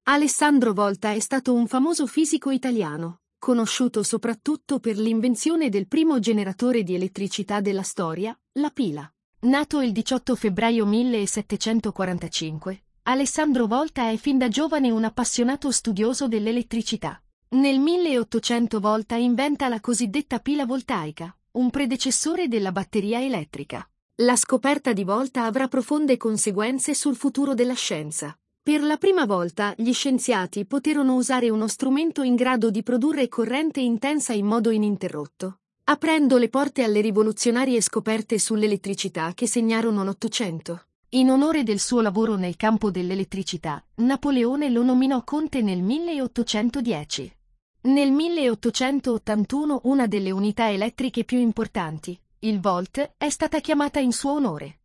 Alessandro Volta è stato un famoso fisico italiano, conosciuto soprattutto per l'invenzione del primo generatore di elettricità della storia, la pila. Nato il 18 febbraio 1745, Alessandro Volta è fin da giovane un appassionato studioso dell'elettricità. Nel 1800 Volta inventa la cosiddetta pila voltaica, un predecessore della batteria elettrica. La scoperta di Volta avrà profonde conseguenze sul futuro della scienza. Per la prima volta gli scienziati poterono usare uno strumento in grado di produrre corrente intensa in modo ininterrotto, aprendo le porte alle rivoluzionarie scoperte sull'elettricità che segnarono l'Ottocento. In onore del suo lavoro nel campo dell'elettricità, Napoleone lo nominò conte nel 1810. Nel 1881 una delle unità elettriche più importanti, il volt, è stata chiamata in suo onore.